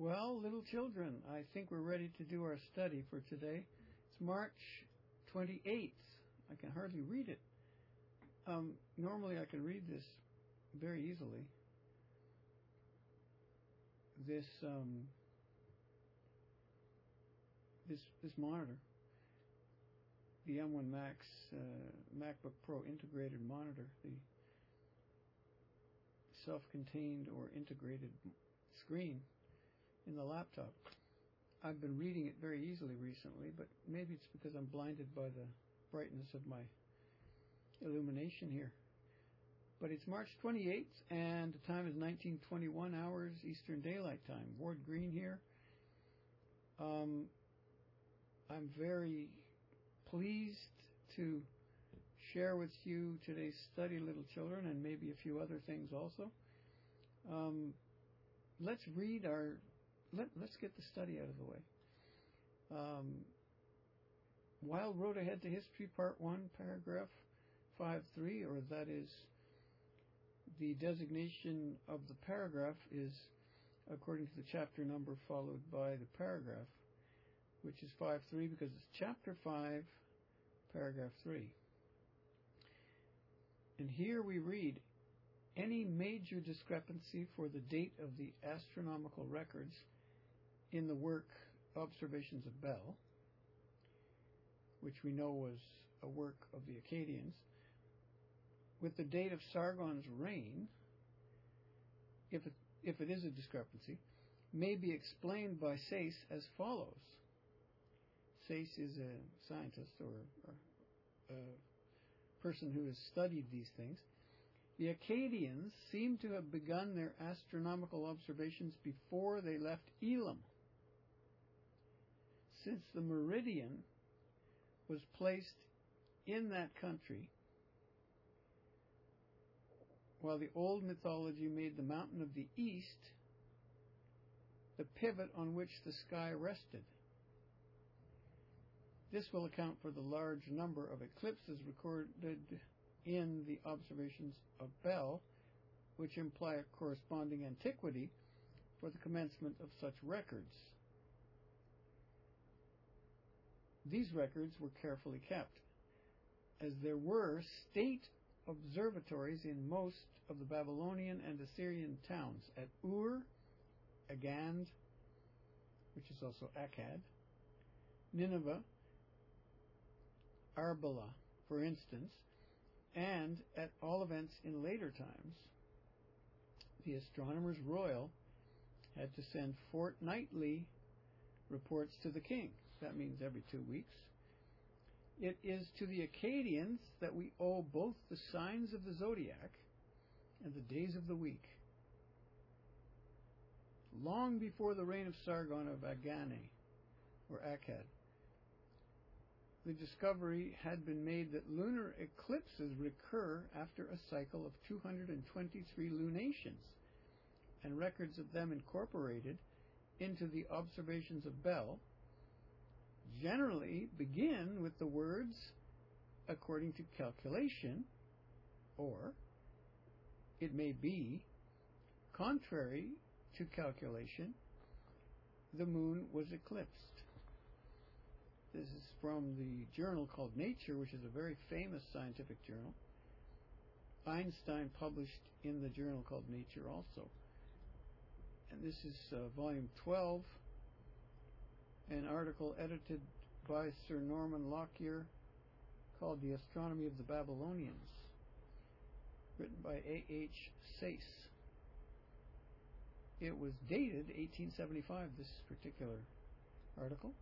Well, little children, I think we're ready to do our study for today. It's March 28th. I can hardly read it. Normally I can read this very easily. This monitor, the M1 Max MacBook Pro integrated monitor, the self-contained or integrated screen in the laptop. I've been reading it very easily recently, but maybe it's because I'm blinded by the brightness of my illumination here. But it's March 28th, and the time is 1921 hours Eastern Daylight Time. Ward Green here. I'm very pleased to share with you today's study, little children, and maybe a few other things also. Let's read let's get the study out of the way. Wild Road Ahead to History, Part 1, Paragraph 5.3, or that is, the designation of the paragraph is according to the chapter number followed by the paragraph, which is 5.3 because it's Chapter 5, Paragraph 3. And here we read, any major discrepancy for the date of the astronomical records in the work Observations of Bel, which we know was a work of the Akkadians, with the date of Sargon's reign, if it is a discrepancy, may be explained by Sayce as follows. Sayce is a scientist or a person who has studied these things. The Akkadians seem to have begun their astronomical observations before they left Elam, since the meridian was placed in that country, while the old mythology made the mountain of the east the pivot on which the sky rested. This will account for the large number of eclipses recorded in the Observations of Bel, which imply a corresponding antiquity for the commencement of such records. These records were carefully kept, as there were state observatories in most of the Babylonian and Assyrian towns, at Ur, Agand, which is also Akkad, Nineveh, Arbela, for instance, and at all events in later times, the astronomers royal had to send fortnightly reports to the king. That means every 2 weeks. It is to the Akkadians that we owe both the signs of the zodiac and the days of the week. Long before the reign of Sargon of Agane, or Akkad, the discovery had been made that lunar eclipses recur after a cycle of 223 lunations, and records of them incorporated into the Observations of Bel generally begin with the words, according to calculation, or it may be, contrary to calculation, the moon was eclipsed. This is from the journal called Nature, which is a very famous scientific journal. Einstein published in the journal called Nature also. And this is volume 12, an article edited by Sir Norman Lockyer called The Astronomy of the Babylonians, written by A.H. Sayce. It was dated 1875, this particular article.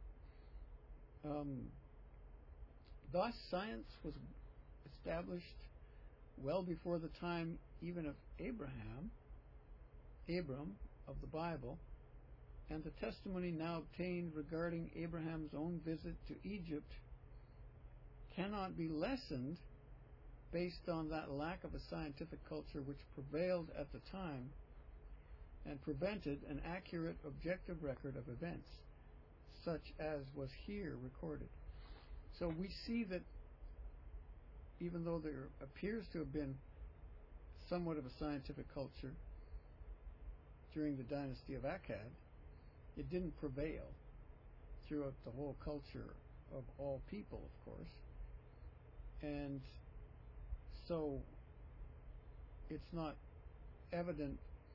Thus, science was established well before the time even of Abram of the Bible, and the testimony now obtained regarding Abraham's own visit to Egypt cannot be lessened based on that lack of a scientific culture which prevailed at the time and prevented an accurate, objective record of events, such as was here recorded. So we see that even though there appears to have been somewhat of a scientific culture during the dynasty of Akkad, It didn't prevail throughout the whole culture of all people, of course. And so it's not evident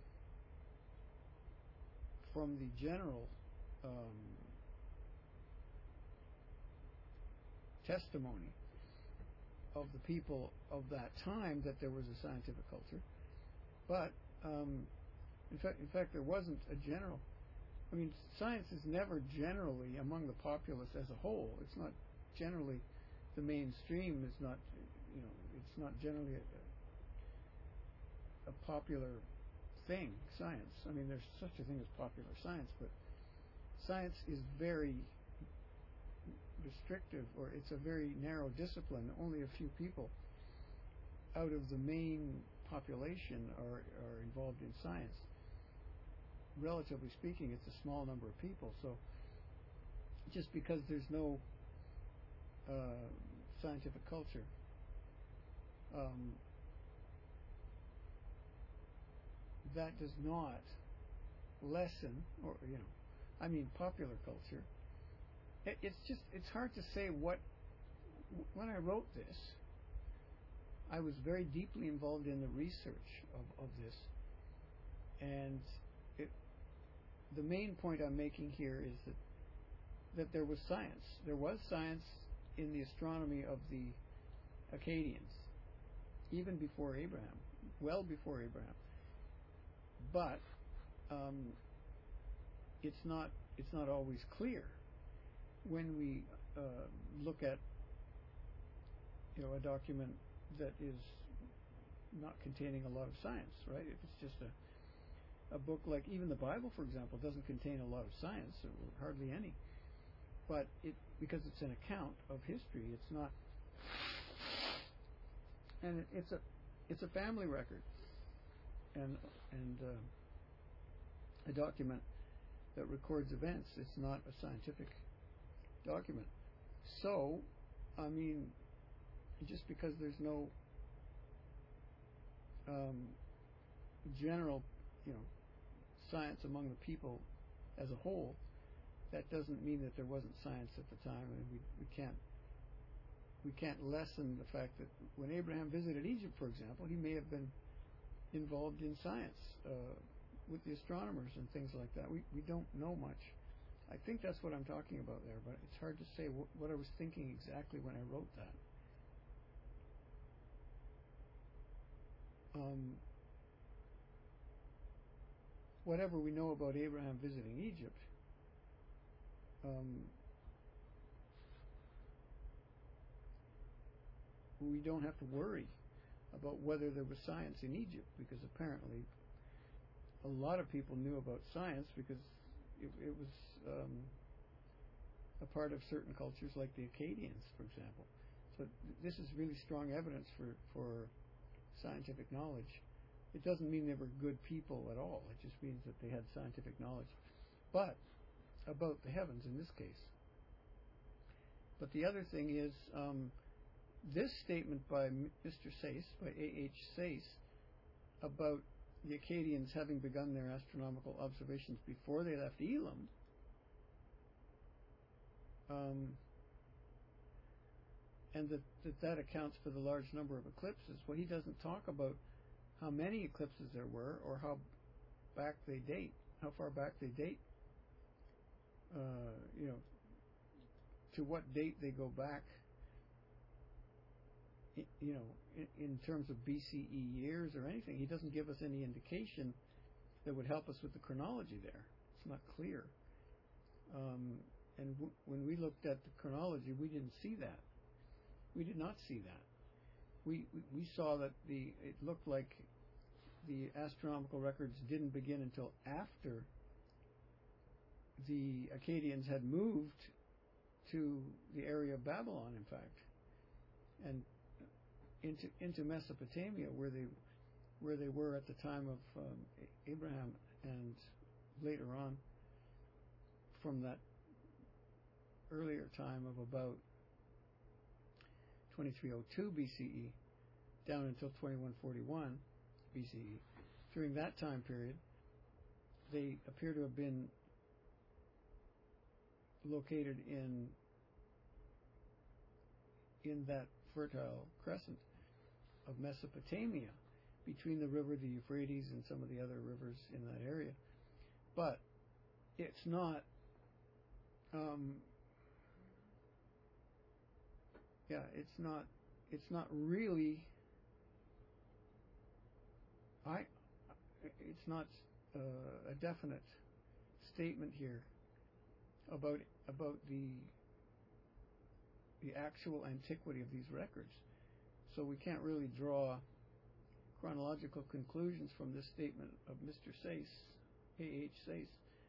from the general testimony of the people of that time that there was a scientific culture. But in fact, there wasn't a general. I mean, science is never generally among the populace as a whole. It's not generally the mainstream. Is not, it's not generally a popular thing. Science. I mean, there's such a thing as popular science, but science is very restrictive, or it's a very narrow discipline. Only a few people out of the main population are involved in science. Relatively speaking, it's a small number of people. So just because there's no scientific culture, that does not lessen, or I mean, popular culture. It's hard to say what. When I wrote this, I was very deeply involved in the research of this, and the main point I'm making here is that there was science. There was science in the astronomy of the Akkadians, even before Abraham, well before Abraham. But it's not always clear when we look at a document that is not containing a lot of science, right? If it's just a book like even the Bible, for example, doesn't contain a lot of science, or hardly any. But because it's an account of history, it's not, and it's a family record, and a document that records events. It's not a scientific document. So, I mean, just because there's no general, science among the people as a whole, that doesn't mean that there wasn't science at the time, and we can't lessen the fact that when Abraham visited Egypt, for example, he may have been involved in science with the astronomers and things like that. We don't know much. I think that's what I'm talking about there, but it's hard to say what I was thinking exactly when I wrote that. Whatever we know about Abraham visiting Egypt, we don't have to worry about whether there was science in Egypt, because apparently a lot of people knew about science because it was a part of certain cultures, like the Akkadians, for example. So this is really strong evidence for scientific knowledge. It doesn't mean they were good people at all. It just means that they had scientific knowledge. But about the heavens in this case. But the other thing is, this statement by Mr. Sayce, by A.H. Sayce, about the Akkadians having begun their astronomical observations before they left Elam, and that accounts for the large number of eclipses. Well, he doesn't talk about how many eclipses there were, or how far back they date. To what date they go back. In terms of BCE years or anything. He doesn't give us any indication that would help us with the chronology there. It's not clear. And when we looked at the chronology, we didn't see that. We did not see that. We saw that it looked like the astronomical records didn't begin until after the Akkadians had moved to the area of Babylon, in fact, and into Mesopotamia, where they were at the time of Abraham, and later on from that earlier time of about 2302 BCE down until 2141 BCE. During that time period, they appear to have been located in that fertile crescent of Mesopotamia, between the river, the Euphrates, and some of the other rivers in that area. But it's not, it's not really, it's not a definite statement here about the actual antiquity of these records. So we can't really draw chronological conclusions from this statement of Mr. Sayce, A.H. Sayce,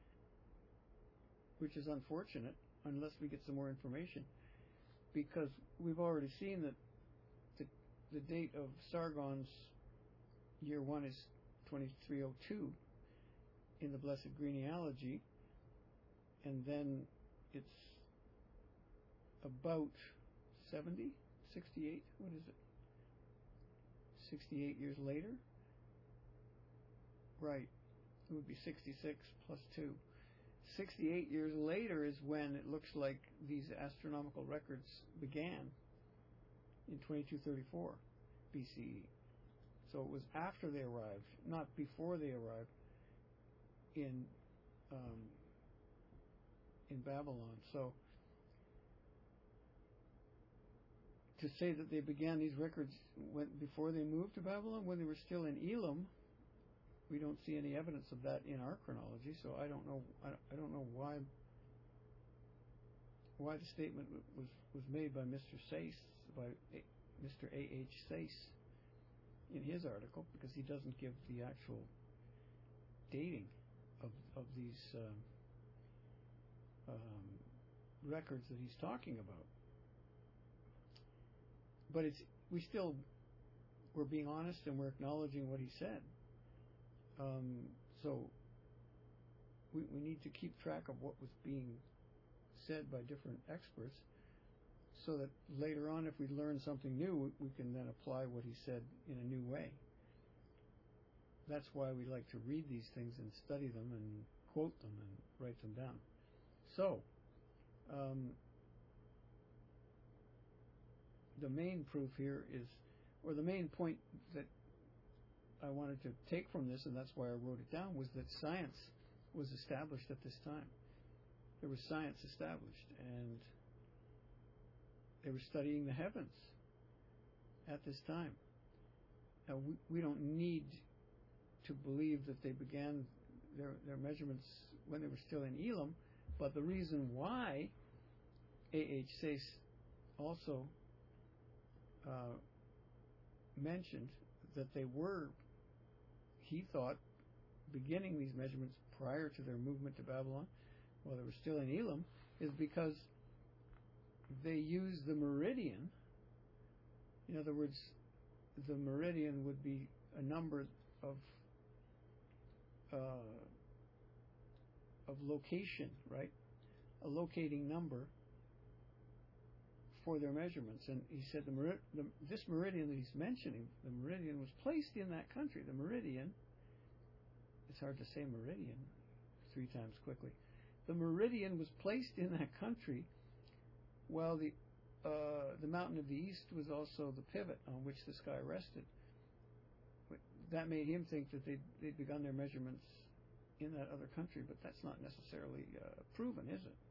which is unfortunate unless we get some more information, because we've already seen that the date of Sargon's year 1 is 2302 in the Blessed Genealogy, and then it's about 70, 68, what is it? 68 years later? Right, it would be 66 plus 2. 68 years later is when it looks like these astronomical records began, in 2234 BCE. So it was after they arrived, not before they arrived in Babylon. So to say that they began these records before they moved to Babylon, when they were still in Elam, we don't see any evidence of that in our chronology. So I don't know why the statement was made by Mr. Sayce, by Mr. A.H. Sayce in his article, because he doesn't give the actual dating of these records that he's talking about. But we're being honest, and we're acknowledging what he said. So we need to keep track of what was being said by different experts, so that later on, if we learn something new, we can then apply what he said in a new way. That's why we like to read these things and study them and quote them and write them down. So, the main proof here is, or the main point that I wanted to take from this, and that's why I wrote it down, was that science was established at this time. There was science established, and they were studying the heavens at this time. Now, we don't need to believe that they began their measurements when they were still in Elam, but the reason why A.H. Sayce also mentioned that they were, he thought, beginning these measurements prior to their movement to Babylon, while they were still in Elam, is because they used the meridian. In other words, the meridian would be a number of location, right? A locating number for their measurements. And he said this meridian that he's mentioning, the meridian was placed in that country. The meridian, it's hard to say meridian 3 times quickly. The meridian was placed in that country, while the mountain of the east was also the pivot on which the sky rested. That made him think that they'd begun their measurements in that other country, but that's not necessarily proven, is it?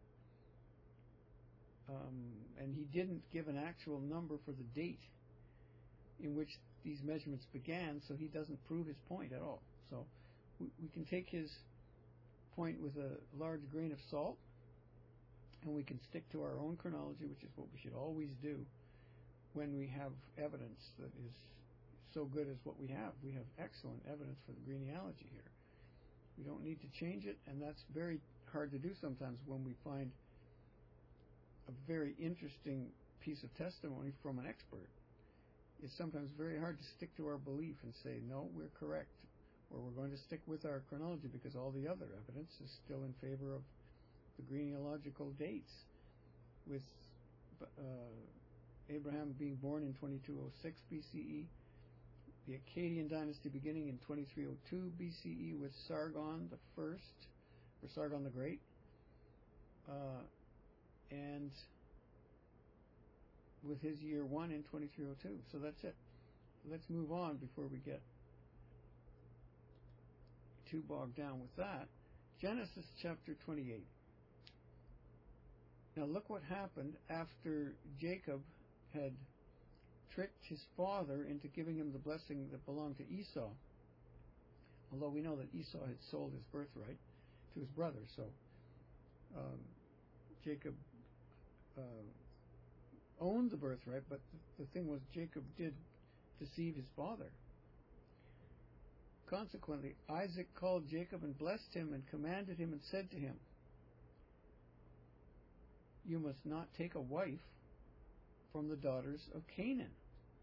And he didn't give an actual number for the date in which these measurements began, so he doesn't prove his point at all. So we can take his point with a large grain of salt, and we can stick to our own chronology, which is what we should always do when we have evidence that is so good as what we have. We have excellent evidence for the genealogy here. We don't need to change it, and that's very hard to do sometimes when we find a very interesting piece of testimony from an expert. It's sometimes very hard to stick to our belief and say, no, we're correct, or we're going to stick with our chronology because all the other evidence is still in favor of the genealogical dates, with Abraham being born in 2206 BCE, the Akkadian dynasty beginning in 2302 BCE with Sargon the First, or Sargon the Great, and with his year 1 in 2302. So that's it. Let's move on before we get too bogged down with that. Genesis chapter 28. Now look what happened after Jacob had tricked his father into giving him the blessing that belonged to Esau. Although we know that Esau had sold his birthright to his brother, so Jacob owned the birthright, but the thing was Jacob did deceive his father. Consequently, Isaac called Jacob and blessed him and commanded him and said to him, "You must not take a wife from the daughters of Canaan.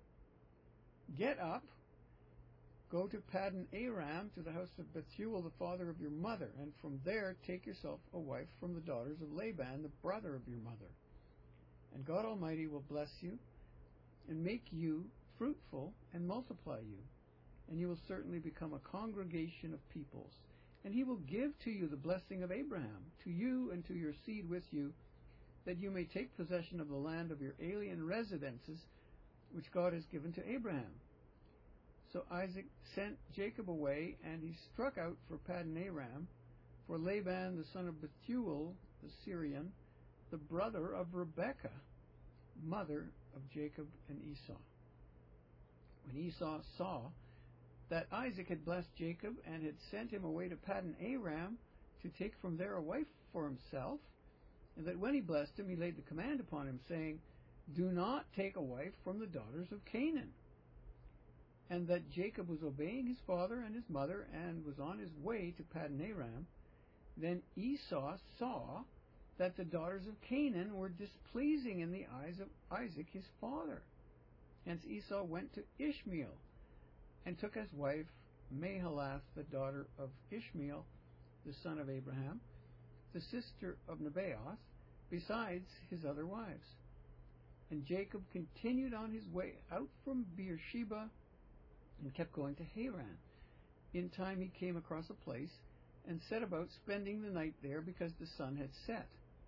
Get up, go to Paddan Aram, to the house of Bethuel, the father of your mother, and from there take yourself a wife from the daughters of Laban, the brother of your mother. And God Almighty will bless you and make you fruitful and multiply you, and you will certainly become a congregation of peoples. And he will give to you the blessing of Abraham, to you and to your seed with you, that you may take possession of the land of your alien residences, which God has given to Abraham." So Isaac sent Jacob away, and he struck out for Paddan Aram, for Laban the son of Bethuel the Syrian, the brother of Rebekah, mother of Jacob and Esau. When Esau saw that Isaac had blessed Jacob and had sent him away to Paddan Aram to take from there a wife for himself, and that when he blessed him he laid the command upon him, saying, "Do not take a wife from the daughters of Canaan," and that Jacob was obeying his father and his mother and was on his way to Paddan Aram, then Esau saw that the daughters of Canaan were displeasing in the eyes of Isaac his father. Hence Esau went to Ishmael and took as wife Mahalath, the daughter of Ishmael, the son of Abraham, the sister of Nebaioth, besides his other wives. And Jacob continued on his way out from Beersheba and kept going to Haran. In time he came across a place and set about spending the night there, because the sun had set.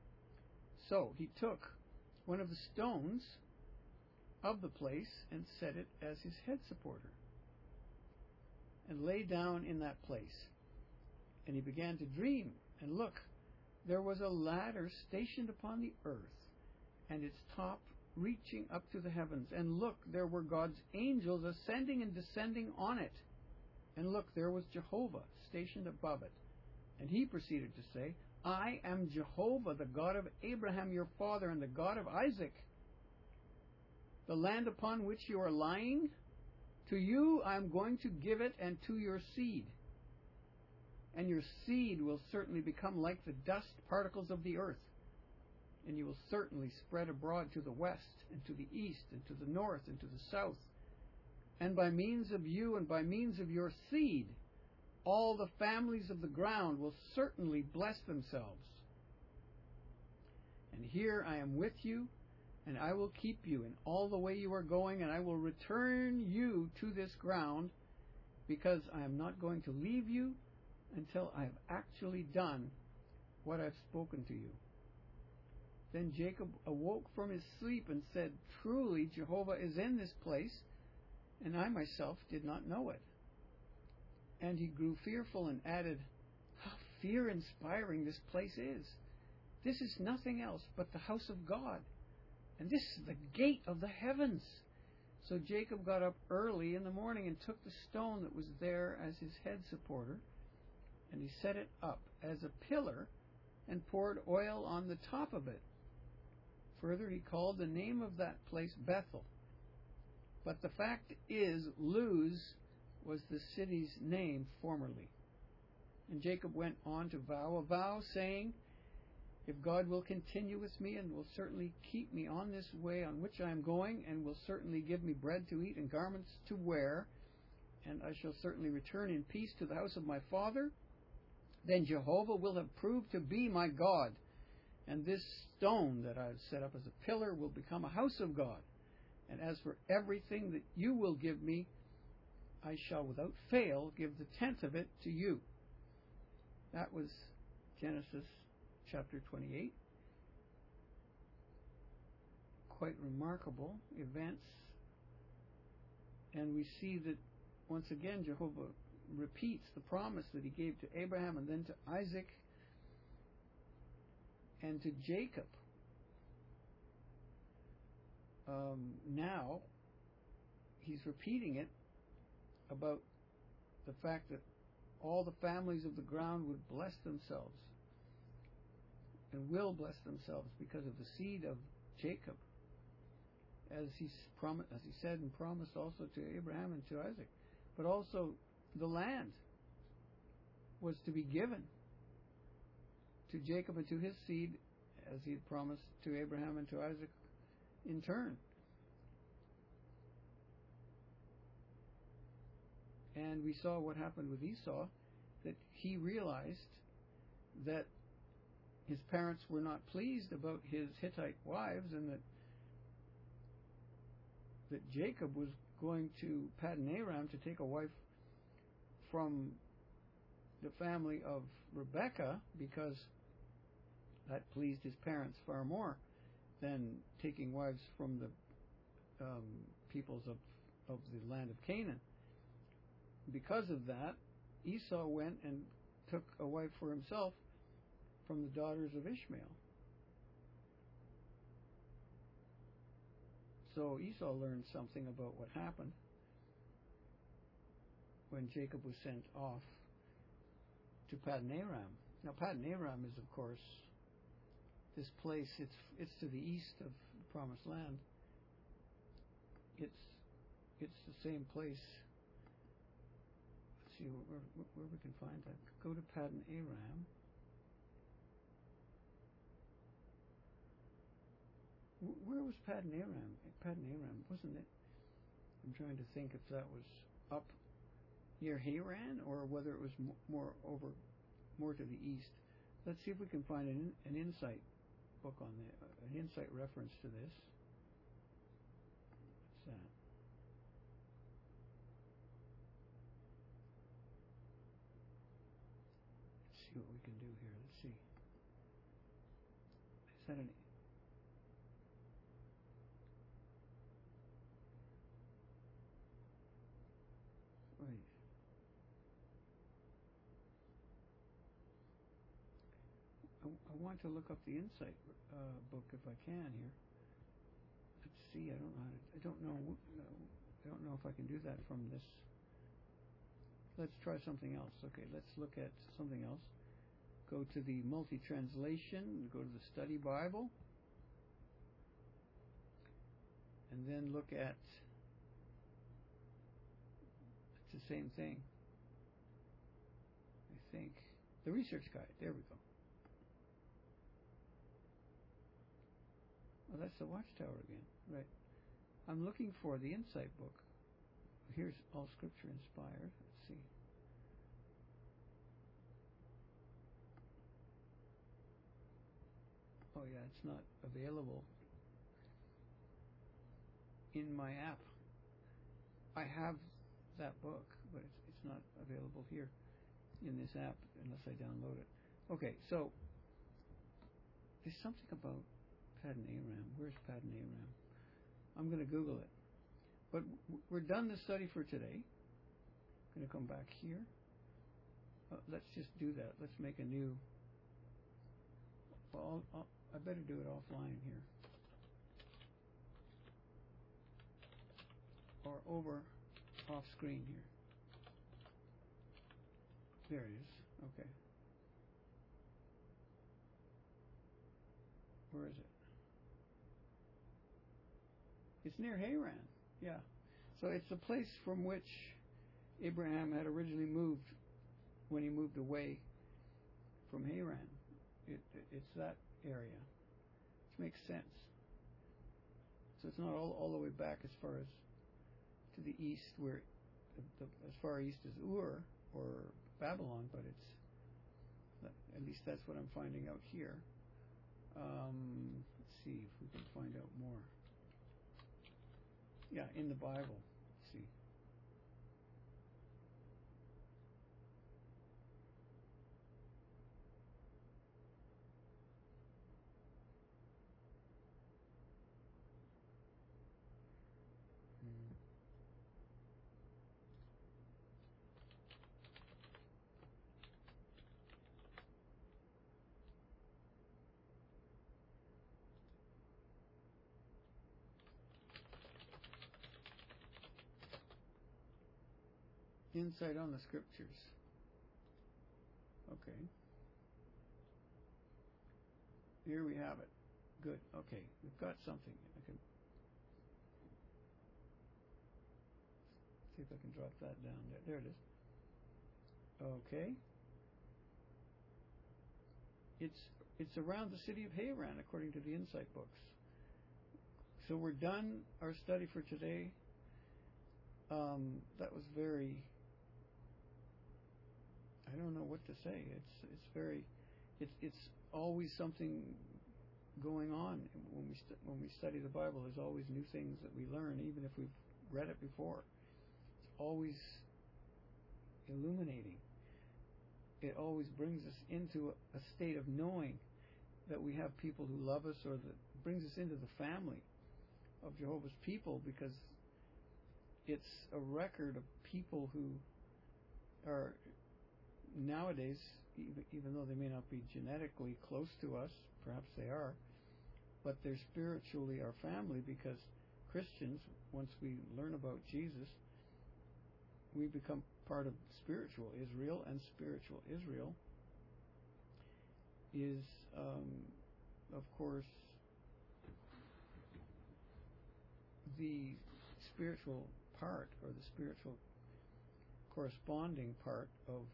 So he took one of the stones of the place and set it as his head supporter, and lay down in that place. And he began to dream, and look, there was a ladder stationed upon the earth, and its top reaching up to the heavens. And look, there were God's angels ascending and descending on it. And look, there was Jehovah stationed above it. And he proceeded to say, "I am Jehovah, the God of Abraham your father, and the God of Isaac. The land upon which you are lying, to you I am going to give it, and to your seed. And your seed will certainly become like the dust particles of the earth. And you will certainly spread abroad to the west, and to the east, and to the north, and to the south. And by means of you and by means of your seed, all the families of the ground will certainly bless themselves. And here I am with you, and I will keep you in all the way you are going, and I will return you to this ground, because I am not going to leave you until I have actually done what I have spoken to you." Then Jacob awoke from his sleep and said, "Truly Jehovah is in this place, and I myself did not know it." And he grew fearful and added, "How fear-inspiring this place is! This is nothing else but the house of God, and this is the gate of the heavens." So Jacob got up early in the morning and took the stone that was there as his head supporter, and he set it up as a pillar and poured oil on the top of it. Further, he called the name of that place Bethel. But the fact is, Luz was the city's name formerly. And Jacob went on to vow a vow, saying, "If God will continue with me, and will certainly keep me on this way on which I am going, and will certainly give me bread to eat and garments to wear, and I shall certainly return in peace to the house of my father, then Jehovah will have proved to be my God, and this stone that I have set up as a pillar will become a house of God. And as for everything that you will give me, I shall without fail give the tenth of it to you." That was Genesis chapter 28. quite remarkable events. And we see that once again Jehovah repeats the promise that he gave to Abraham and then to Isaac and to Jacob. Now he's repeating it about the fact that all the families of the ground would bless themselves and will bless themselves because of the seed of Jacob, as he said and promised also to Abraham and to Isaac. But also the land was to be given to Jacob and to his seed, as he had promised to Abraham and to Isaac in turn. And we saw what happened with Esau, that he realized that his parents were not pleased about his Hittite wives, and that Jacob was going to Paddan Aram to take a wife from the family of Rebekah, because that pleased his parents far more than taking wives from the peoples of the land of Canaan. Because of that, Esau went and took a wife for himself from the daughters of Ishmael. So Esau learned something about what happened when Jacob was sent off to Paddan Aram. Now Paddan Aram is, of course, this place. It's to the east of the Promised Land. It's the same place. Let's see where we can find that. Go to Paddan Aram. Where was Paddan Aram? Paddan Aram, wasn't it? I'm trying to think if that was up near Haran or whether it was more to the east. Let's see if we can find an insight book on an insight reference to this. What's that? Let's see what we can do here. Let's see. Is that an... Wait. I want to look up the insight book if I can here. Let's see. I don't know if I can do that from this. Let's try something else. Okay, let's look at something else. Go to the multi-translation. Go to the Study Bible, and then look at. It's the same thing. I think the Research Guide. There we go. Oh, that's the Watchtower again. Right. I'm looking for the Insight book. Here's All Scripture Inspired. Let's see. Oh yeah, it's not available in my app. I have that book, but it's not available here in this app unless I download it. Okay, so there's something about Paddan Aram. Where's Paddan Aram? I'm going to Google it. But we're done the study for today. I'm going to come back here. Let's just do that. Let's make a new... Well, I better do it offline here. Or off screen here. There it is. Okay. Where is it? It's near Haran. Yeah. So it's the place from which Abraham had originally moved when he moved away from Haran. It's that area, which makes sense. So it's not all the way back as far as to the east, where as far east as Ur or Babylon, but it's, at least that's what I'm finding out here. Let's see if we can find out more. Yeah, in the Bible. Let's see. Insight on the Scriptures. Okay. Here we have it. Good. Okay. We've got something. I can see if I can drop that down there. There it is. Okay. It's around the city of Haran, according to the Insight books. So we're done our study for today. That was very, I don't know what to say. It's always something going on when we study the Bible. There's always new things that we learn, even if we've read it before. It's always illuminating. It always brings us into a state of knowing that we have people who love us, or that brings us into the family of Jehovah's people, because it's a record of people who are nowadays, even though they may not be genetically close to us, perhaps they are, but they're spiritually our family, because Christians, once we learn about Jesus, we become part of spiritual Israel, and spiritual Israel is, of course, the spiritual part, or the spiritual corresponding part of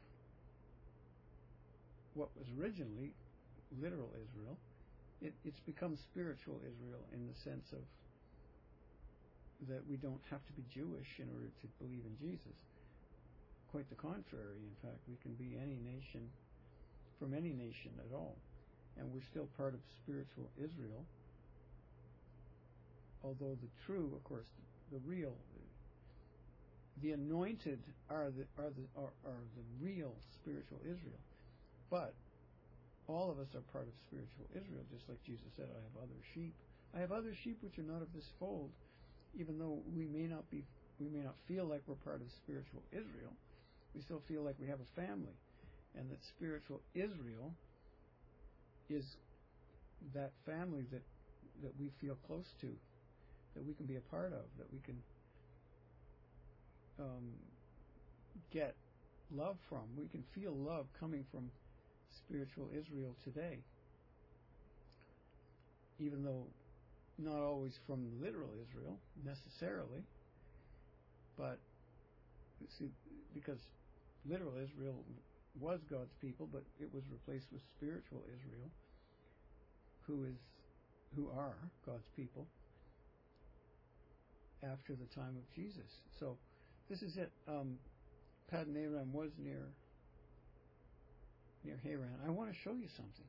what was originally literal Israel. It's become spiritual Israel in the sense of that we don't have to be Jewish in order to believe in Jesus. Quite the contrary. In fact, we can be any nation, from any nation at all, and we're still part of spiritual Israel. Although the true, of course, the real, the anointed are the real spiritual Israel. But all of us are part of spiritual Israel, just like Jesus said, I have other sheep. I have other sheep which are not of this fold. Even though we may not feel like we're part of spiritual Israel, we still feel like we have a family, and that spiritual Israel is that family that we feel close to, that we can be a part of, that we can get love from. We can feel love coming from spiritual Israel today, even though not always from literal Israel necessarily, but see, because literal Israel was God's people, but it was replaced with spiritual Israel, who are God's people after the time of Jesus. So this is it. Paddan Aram was near Haran. I want to show you something.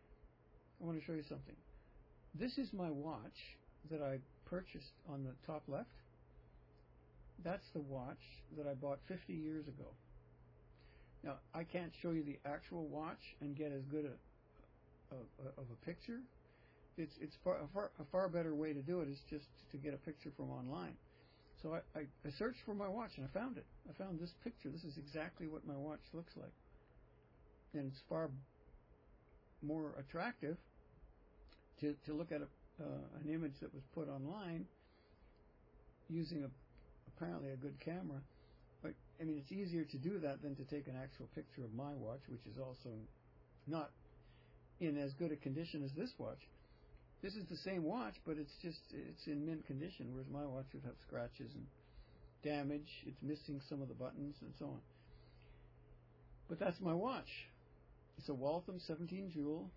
This is my watch that I purchased on the top left. That's the watch that I bought 50 years ago. Now, I can't show you the actual watch and get as good of a picture. It's a far better way to do it is just to get a picture from online. So I searched for my watch and I found it. I found this picture. This is exactly what my watch looks like. And it's far more attractive to look at an image that was put online using apparently a good camera. But I mean, it's easier to do that than to take an actual picture of my watch, which is also not in as good a condition as this watch. This is the same watch, but it's in mint condition, whereas my watch would have scratches and damage. It's missing some of the buttons and so on. But that's my watch. It's a Waltham 17 jewel.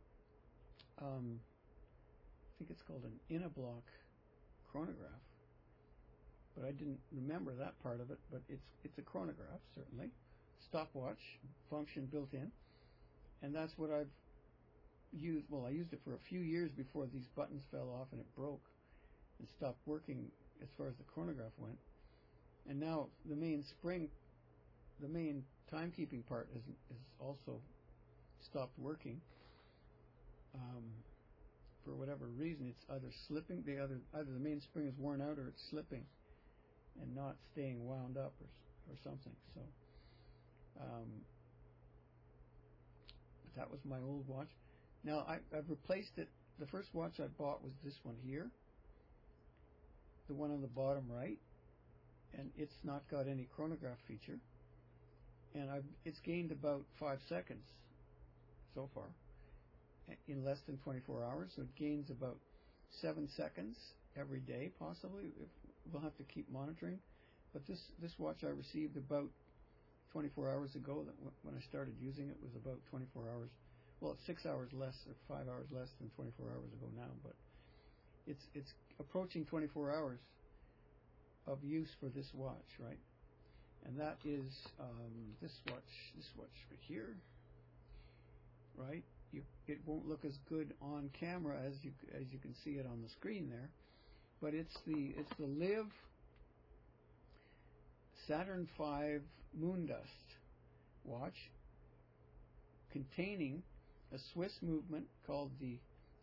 I think it's called an Inablock chronograph, but I didn't remember that part of it. But it's a chronograph, certainly. Stopwatch function built in, and that's what I've used. Well, I used it for a few years before these buttons fell off and it broke and stopped working as far as the chronograph went. And now the main spring, the main timekeeping part is also stopped working. For whatever reason, it's either slipping. Either the main spring is worn out, or it's slipping and not staying wound up, or something. So, but that was my old watch. Now I've replaced it. The first watch I bought was this one here, the one on the bottom right, and it's not got any chronograph feature, and it's gained about 5 seconds so far in less than 24 hours. So it gains about 7 seconds every day, possibly. We'll have to keep monitoring. But this watch I received about 24 hours ago. That when I started using it was about 24 hours. Well, it's 6 hours less, or 5 hours less than 24 hours ago now. But it's approaching 24 hours of use for this watch, right? And that is this watch right here, right? It won't look as good on camera as you can see it on the screen there, but it's the Liv Saturn V Moondust watch containing a Swiss movement called the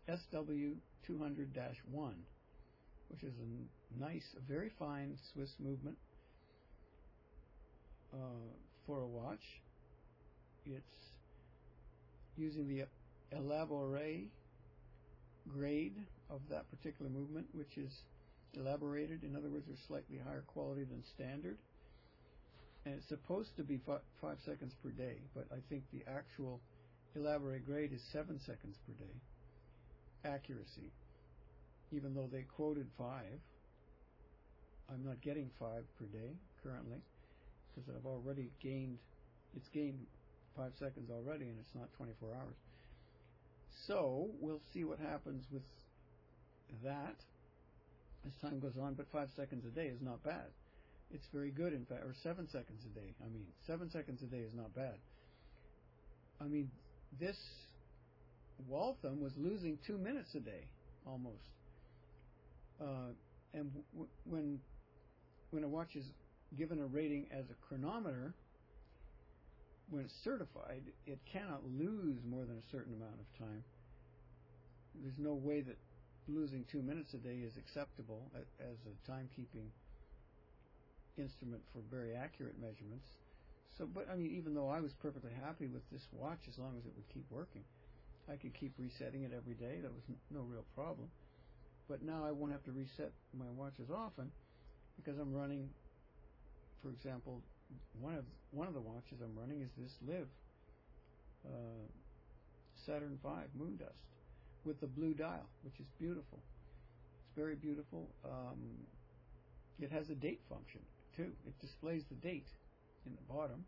SW200-1, which is a nice, very fine Swiss movement for a watch. It's using the Elabore grade of that particular movement, which is elaborated. In other words, they're slightly higher quality than standard. And it's supposed to be 5 seconds per day, but I think the actual Elabore grade is 7 seconds per day accuracy. Even though they quoted 5, I'm not getting 5 per day currently, because I've already gained 5 seconds already, and it's not 24 hours. So we'll see what happens with that as time goes on, but 5 seconds a day is not bad. It's very good, in fact, or 7 seconds a day. 7 seconds a day is not bad. This Waltham was losing 2 minutes a day, almost. And when a watch is given a rating as a chronometer, when it's certified, it cannot lose more than a certain amount of time. There's no way that losing 2 minutes a day is acceptable as a timekeeping instrument for very accurate measurements. So, but even though I was perfectly happy with this watch, as long as it would keep working, I could keep resetting it every day. That was no real problem. But now I won't have to reset my watch as often, because I'm running, for example, one of the watches I'm running is this Liv Saturn V Moondust with the blue dial, which is beautiful. It's very beautiful. It has a date function too. It displays the date in the bottom.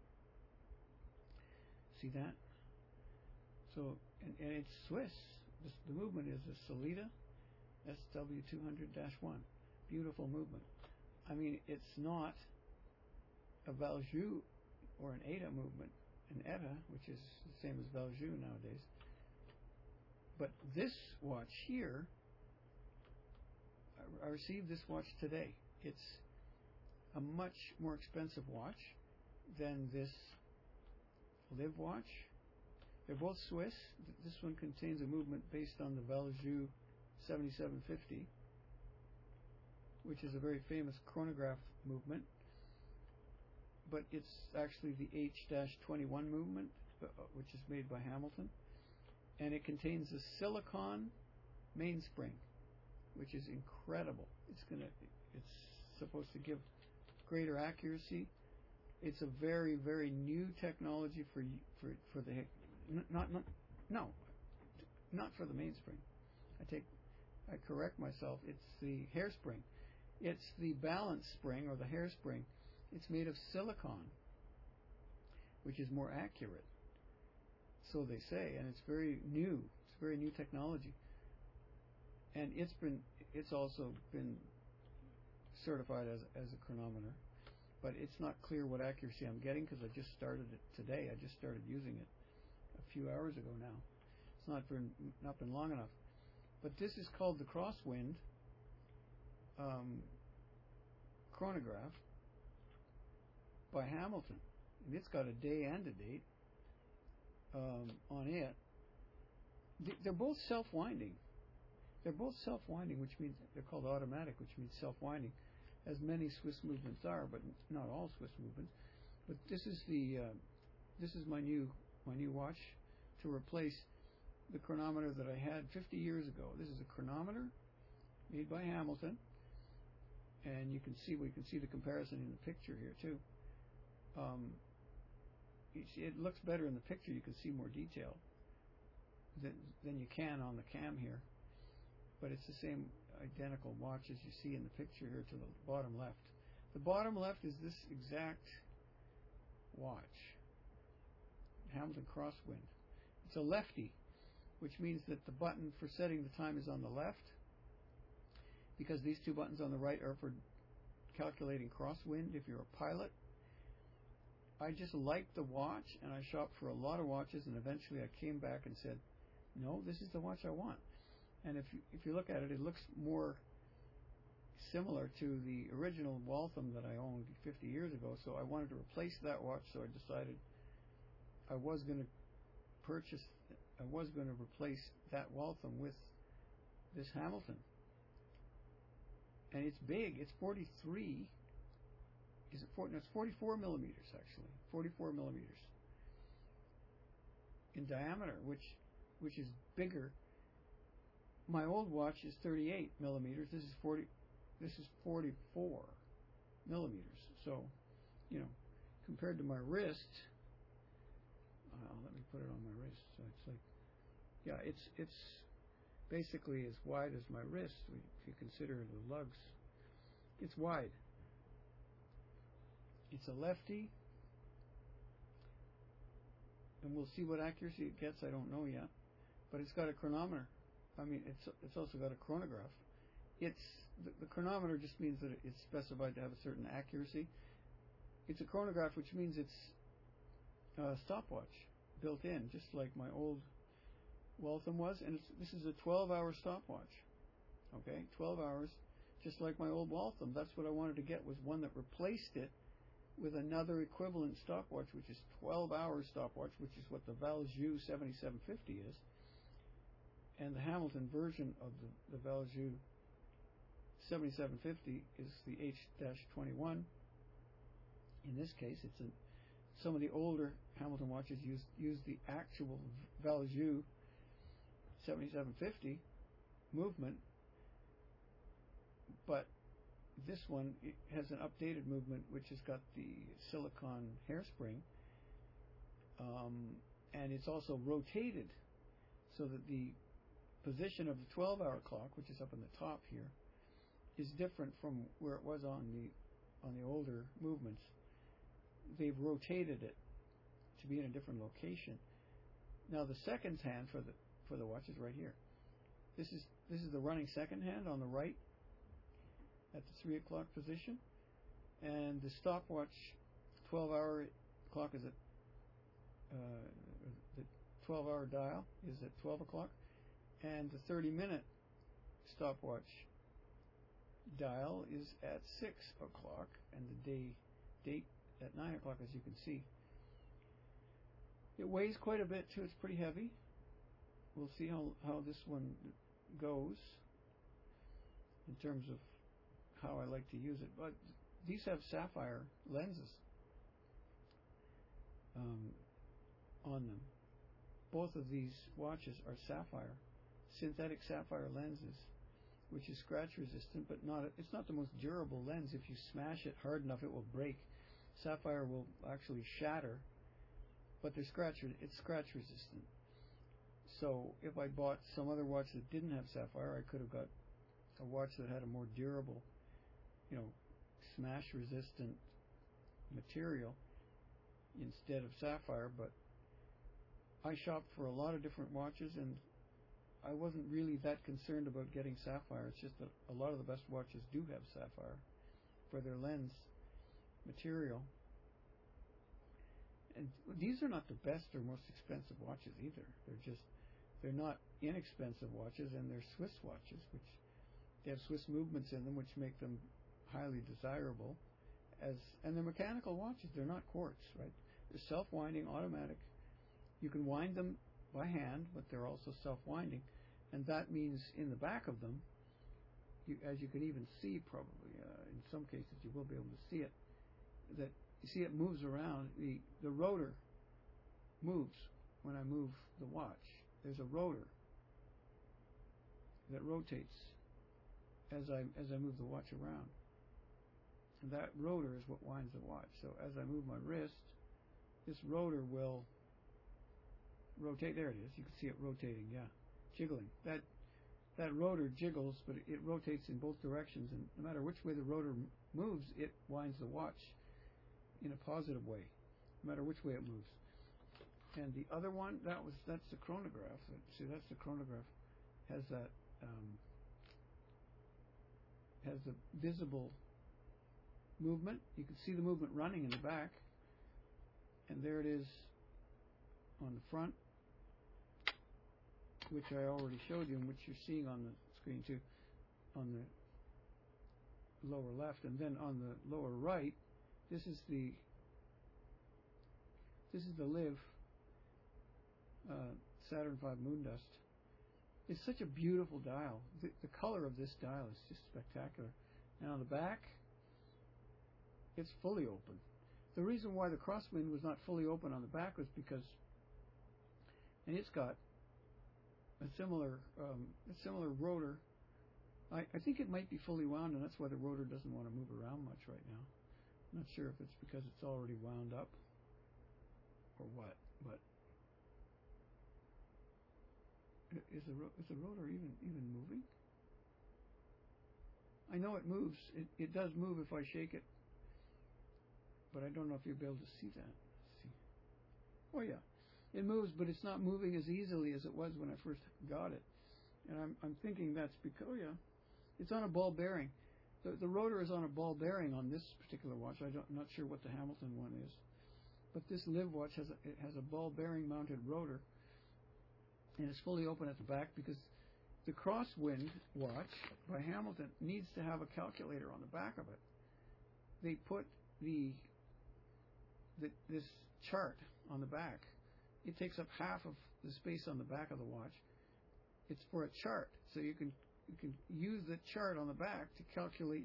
See that? So, and it's Swiss. The movement is a Sellita SW200-1. Beautiful movement. It's not a Valjoux or an ETA movement, an ETA, which is the same as Valjoux nowadays. But this watch here, I received this watch today. It's a much more expensive watch than this Liv watch. They're both Swiss. This one contains a movement based on the Valjoux 7750, which is a very famous chronograph movement, but it's actually the H-21 movement, which is made by Hamilton, and it contains a silicon mainspring, which is incredible. It's supposed to give greater accuracy. It's a very, very new technology for the not for the mainspring. I correct myself. It's the hairspring. It's the balance spring, or the hairspring. It's made of silicon, which is more accurate, so they say, and it's very new. It's very new technology, and it's also been certified as a chronometer, but it's not clear what accuracy I'm getting, because I just started it today. I just started using it a few hours ago now. It's not been long enough. But this is called the Crosswind chronograph by Hamilton, and it's got a day and a date on it. They're both self-winding. Which means they're called automatic, which means self-winding, as many Swiss movements are, but not all Swiss movements. But this is my new watch to replace the chronometer that I had 50 years ago. This is a chronometer made by Hamilton, and we can see the comparison in the picture here too. It looks better in the picture. You can see more detail than you can on the cam here, but it's the same identical watch as you see in the picture here to the bottom left. The bottom left is this exact watch, Hamilton Crosswind. It's a lefty, which means that the button for setting the time is on the left, because these two buttons on the right are for calculating crosswind if you're a pilot. I just liked the watch, and I shopped for a lot of watches, and eventually I came back and said, no, this is the watch I want. And if you look at it, it looks more similar to the original Waltham that I owned 50 years ago, so I wanted to replace that watch, so I decided I was going to replace that Waltham with this Hamilton. And it's big. It's 43. Is it 40? No, it's 44 millimeters actually. 44 millimeters in diameter, which is bigger. My old watch is 38 millimeters. This is 40. This is 44 millimeters. So, you know, compared to my wrist, let me put it on my wrist. So it's like, yeah, it's basically as wide as my wrist. If you consider the lugs, it's wide. It's a lefty, and we'll see what accuracy it gets. I don't know yet, but it's got a chronometer. I mean, it's also got a chronograph. It's the chronometer just means that it's specified to have a certain accuracy. It's a chronograph, which means it's a stopwatch built in, just like my old Waltham was, and this is a 12-hour stopwatch. Okay, 12 hours, just like my old Waltham. That's what I wanted to get, was one that replaced it with another equivalent stopwatch, which is 12-hour stopwatch, which is what the Valjoux 7750 is. And the Hamilton version of the Valjoux 7750 is the H-21. In this case, some of the older Hamilton watches use the actual Valjoux 7750 movement, but this one has an updated movement which has got the silicon hairspring, and it's also rotated so that the position of the 12-hour clock, which is up in the top here, is different from where it was on the older movements. They've rotated it to be in a different location. Now the seconds hand for the watch is right here. This is the running second hand on the right at the 3 o'clock position, and the stopwatch 12-hour clock is at the 12-hour dial is at 12 o'clock, and the 30-minute stopwatch dial is at 6 o'clock, and the date at 9 o'clock, as you can see. It weighs quite a bit too. It's pretty heavy. We'll see how this one goes in terms of how I like to use it. But these have sapphire lenses on them. Both of these watches are sapphire, synthetic sapphire lenses, which is scratch resistant, but it's not the most durable lens. If you smash it hard enough, it will break. Sapphire will actually shatter, but it's scratch resistant. So if I bought some other watch that didn't have sapphire, I could have got a watch that had a more durable, smash resistant material instead of sapphire. But I shopped for a lot of different watches, and I wasn't really that concerned about getting sapphire. It's just that a lot of the best watches do have sapphire for their lens material. And these are not the best or most expensive watches either. They're not inexpensive watches, and they're Swiss watches, which they have Swiss movements in them, which make them highly desirable. And they're mechanical watches. They're not quartz, right? They're self-winding, automatic. You can wind them by hand, but they're also self-winding, and that means in the back of them, as you can even see probably, in some cases you will be able to see it, that you see it moves around. The rotor moves when I move the watch. There's a rotor that rotates as I move the watch around. And that rotor is what winds the watch. So as I move my wrist, this rotor will rotate. There it is. You can see it rotating, yeah, jiggling. That rotor jiggles, but it rotates in both directions, and no matter which way the rotor moves, it winds the watch in a positive way, no matter which way it moves. And the other one, that's the chronograph. See, that's the chronograph. Has that has the visible movement. You can see the movement running in the back, and there it is on the front, which I already showed you, and which you're seeing on the screen too, on the lower left. And then on the lower right, this is the LIV Saturn V Moondust. It's such a beautiful dial. The color of this dial is just spectacular. And on the back, it's fully open. The reason why the crosswind was not fully open on the back was because, and it's got a similar rotor. I think it might be fully wound, and that's why the rotor doesn't want to move around much right now. I'm not sure if it's because it's already wound up or what, but is the rotor even moving? I know it moves. It does move if I shake it, but I don't know if you'll be able to see that. Let's see. Oh yeah, it moves, but it's not moving as easily as it was when I first got it. And I'm thinking that's because, oh yeah, it's on a ball bearing. The rotor is on a ball bearing on this particular watch. I'm not sure what the Hamilton one is, but this LIV watch has a ball bearing mounted rotor, and it's fully open at the back because the Crosswind watch by Hamilton needs to have a calculator on the back of it. They put this chart on the back. It takes up half of the space on the back of the watch. It's for a chart, so you can use the chart on the back to calculate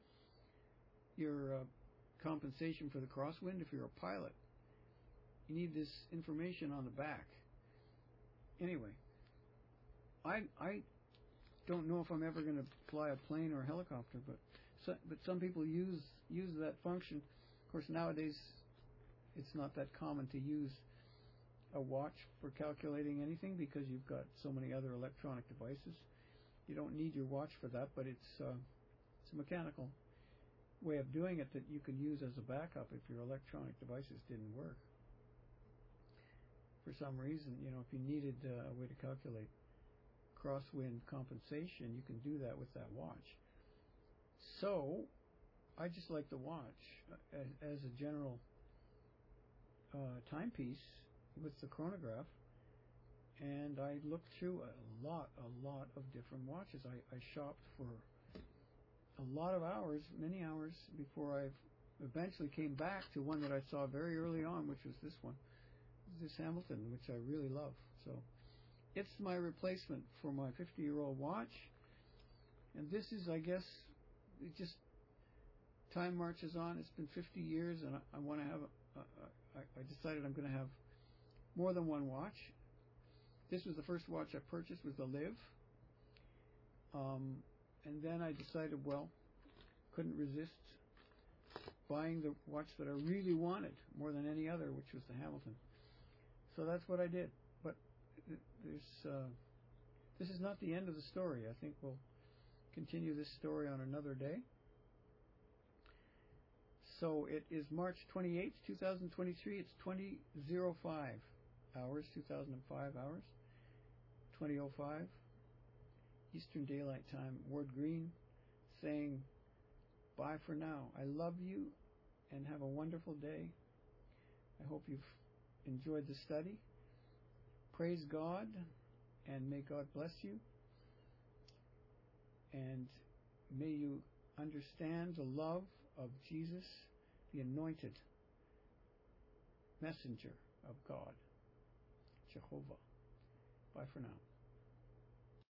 your compensation for the crosswind if you're a pilot. You need this information on the back. Anyway, I don't know if I'm ever going to fly a plane or a helicopter, but some people use that function. Of course, nowadays it's not that common to use a watch for calculating anything because you've got so many other electronic devices. You don't need your watch for that, but it's a mechanical way of doing it that you can use as a backup if your electronic devices didn't work. For some reason, if you needed a way to calculate crosswind compensation, you can do that with that watch. So, I just like the watch as a general timepiece with the chronograph, and I looked through a lot of different watches. I shopped for a lot of hours, many hours, before I eventually came back to one that I saw very early on, which was this one. This Hamilton, which I really love. So it's my replacement for my 50-year-old watch, and this is, I guess, it just time marches on. It's been 50 years, and I want to have I decided I'm going to have more than one watch. This was the first watch I purchased, was the LIV, and then I decided, well, couldn't resist buying the watch that I really wanted more than any other, which was the Hamilton. So that's what I did. But this is not the end of the story. I think we'll continue this story on another day. So it is March 28th, 2023. It's 20:05 hours, 2005 hours, 20:05 Eastern Daylight Time. Ward Green saying bye for now. I love you and have a wonderful day. I hope you've enjoyed the study. Praise God, and may God bless you, and may you understand the love of Jesus, the anointed messenger of God, Jehovah. Bye for now.